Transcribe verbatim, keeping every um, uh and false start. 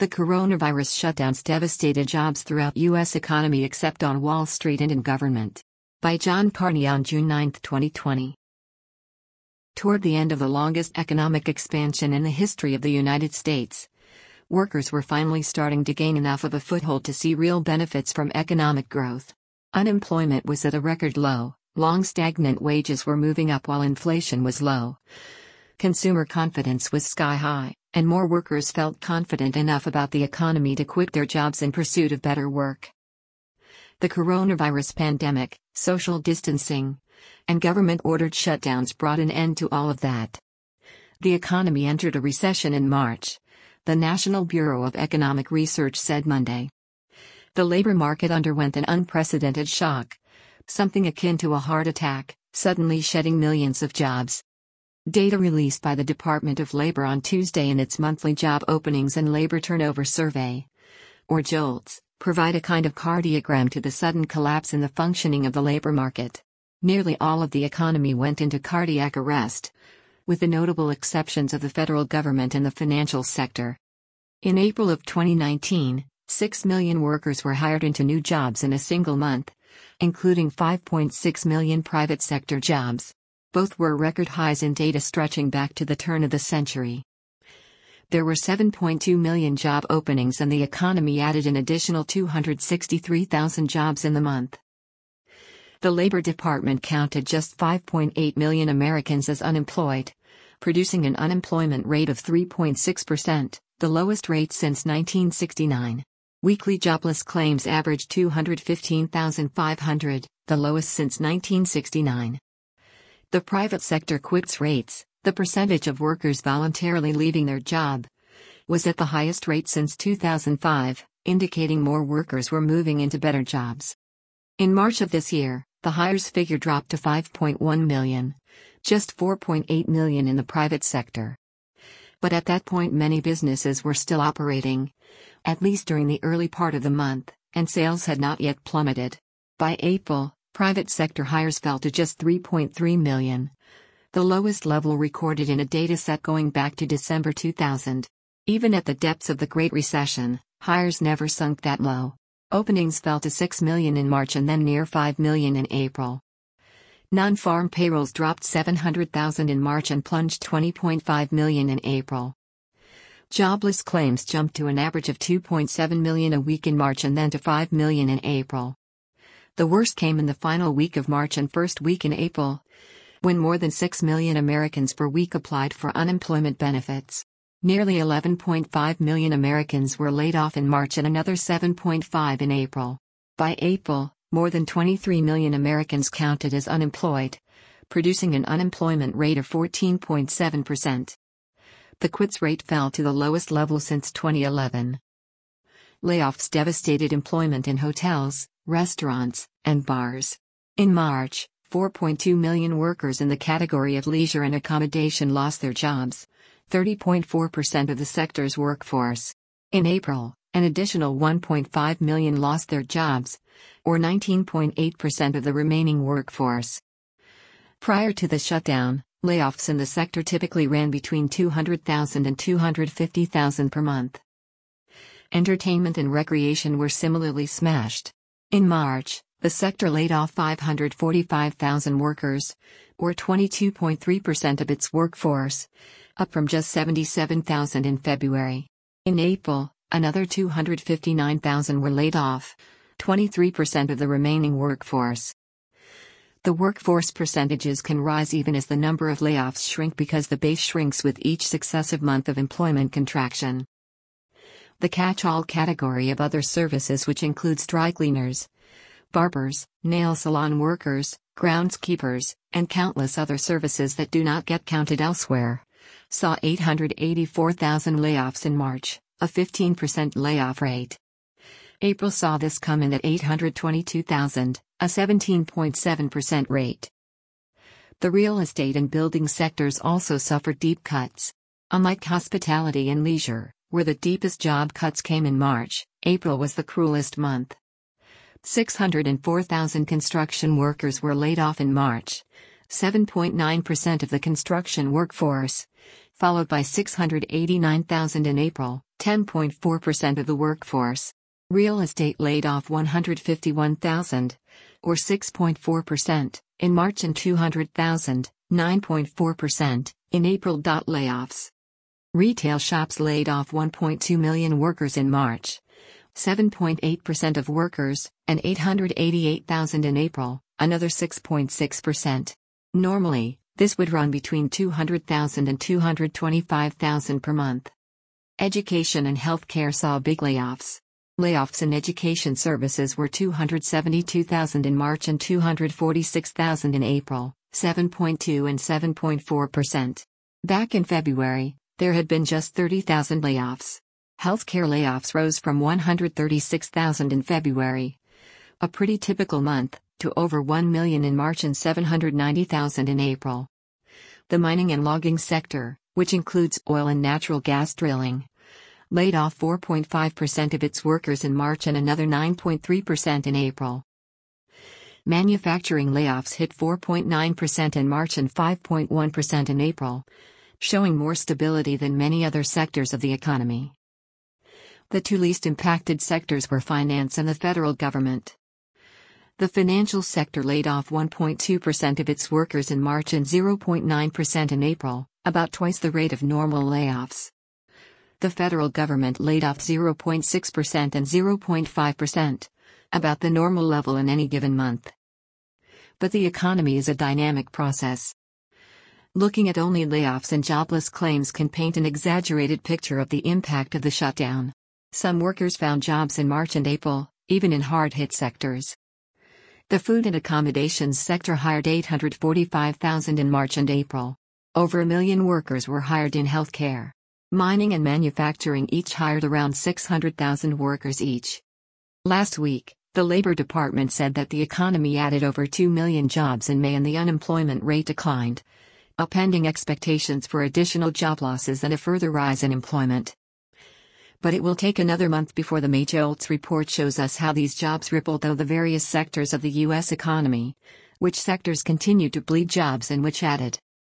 The coronavirus shutdowns devastated jobs throughout U S economy except on Wall Street and in government. By John Carney on June ninth, twenty twenty. Toward the end of the longest economic expansion in the history of the United States, workers were finally starting to gain enough of a foothold to see real benefits from economic growth. Unemployment was at a record low, long stagnant wages were moving up while inflation was low. Consumer confidence was sky high, and more workers felt confident enough about the economy to quit their jobs in pursuit of better work. The coronavirus pandemic, social distancing, and government-ordered shutdowns brought an end to all of that. The economy entered a recession in March, the National Bureau of Economic Research said Monday. The labor market underwent an unprecedented shock, something akin to a heart attack, suddenly shedding millions of jobs. Data released by the Department of Labor on Tuesday in its monthly Job Openings and Labor Turnover Survey, or JOLTS, provide a kind of cardiogram to the sudden collapse in the functioning of the labor market. Nearly all of the economy went into cardiac arrest, with the notable exceptions of the federal government and the financial sector. In April of twenty nineteen, six million workers were hired into new jobs in a single month, including five point six million private sector jobs. Both were record highs in data stretching back to the turn of the century. There were seven point two million job openings and the economy added an additional two hundred sixty-three thousand jobs in the month. The Labor Department counted just five point eight million Americans as unemployed, producing an unemployment rate of three point six percent, the lowest rate since nineteen sixty-nine. Weekly jobless claims averaged two hundred fifteen thousand five hundred, the lowest since nineteen sixty-nine. The private sector quits rates, the percentage of workers voluntarily leaving their job, was at the highest rate since two thousand five, indicating more workers were moving into better jobs. In March of this year, the hires figure dropped to five point one million, just four point eight million in the private sector. But at that point many businesses were still operating, at least during the early part of the month, and sales had not yet plummeted. By April, private sector hires fell to just three point three million, the lowest level recorded in a dataset going back to December two thousand. Even at the depths of the Great Recession, hires never sunk that low. Openings fell to six million in March and then near five million in April. Non-farm payrolls dropped seven hundred thousand in March and plunged twenty point five million in April. Jobless claims jumped to an average of two point seven million a week in March and then to five million in April. The worst came in the final week of March and first week in April, when more than six million Americans per week applied for unemployment benefits. Nearly eleven point five million Americans were laid off in March and another seven point five in April. By April, more than twenty-three million Americans counted as unemployed, producing an unemployment rate of fourteen point seven percent. The quits rate fell to the lowest level since twenty eleven. Layoffs devastated employment in hotels, restaurants, and bars. In March, four point two million workers in the category of leisure and accommodation lost their jobs, thirty point four percent of the sector's workforce. In April, an additional one point five million lost their jobs, or nineteen point eight percent of the remaining workforce. Prior to the shutdown, layoffs in the sector typically ran between two hundred thousand and two hundred fifty thousand per month. Entertainment and recreation were similarly smashed. In March, the sector laid off five hundred forty-five thousand workers, or twenty-two point three percent of its workforce, up from just seventy-seven thousand in February. In April, another two hundred fifty-nine thousand were laid off, twenty-three percent of the remaining workforce. The workforce percentages can rise even as the number of layoffs shrink because the base shrinks with each successive month of employment contraction. The catch-all category of other services, which includes dry cleaners, barbers, nail salon workers, groundskeepers, and countless other services that do not get counted elsewhere, saw eight hundred eighty-four thousand layoffs in March, a fifteen percent layoff rate. April saw this come in at eight hundred twenty-two thousand, a seventeen point seven percent rate. The real estate and building sectors also suffered deep cuts. Unlike hospitality and leisure, where the deepest job cuts came in March, April was the cruelest month. six hundred four thousand construction workers were laid off in March, seven point nine percent of the construction workforce, followed by six hundred eighty-nine thousand in April, ten point four percent of the workforce. Real estate laid off one hundred fifty-one thousand, or six point four percent, in March and two hundred thousand, nine point four percent, in April. Layoffs. Retail shops laid off one point two million workers in March, seven point eight percent of workers, and eight hundred eighty-eight thousand in April, another six point six percent. Normally, this would run between two hundred thousand and two hundred twenty-five thousand per month. Education and healthcare saw big layoffs. Layoffs in education services were two hundred seventy-two thousand in March and two hundred forty-six thousand in April, seven point two and seven point four percent. Back in February, there had been just thirty thousand layoffs. Healthcare layoffs rose from one hundred thirty-six thousand in February, a pretty typical month, to over one million in March and seven hundred ninety thousand in April. The mining and logging sector, which includes oil and natural gas drilling, laid off four point five percent of its workers in March and another nine point three percent in April. Manufacturing layoffs hit four point nine percent in March and five point one percent in April, showing more stability than many other sectors of the economy. The two least impacted sectors were finance and the federal government. The financial sector laid off one point two percent of its workers in March and zero point nine percent in April, about twice the rate of normal layoffs. The federal government laid off zero point six percent and zero point five percent, about the normal level in any given month. But the economy is a dynamic process. Looking at only layoffs and jobless claims can paint an exaggerated picture of the impact of the shutdown. Some workers found jobs in March and April, even in hard-hit sectors. The food and accommodations sector hired eight hundred forty-five thousand in March and April. Over a million workers were hired in healthcare. Mining and manufacturing each hired around six hundred thousand workers each. Last week, the Labor Department said that the economy added over two million jobs in May and the unemployment rate declined, upending expectations for additional job losses and a further rise in employment. But it will take another month before the May JOLTS report shows us how these jobs ripple through the various sectors of the U S economy, which sectors continue to bleed jobs and which added.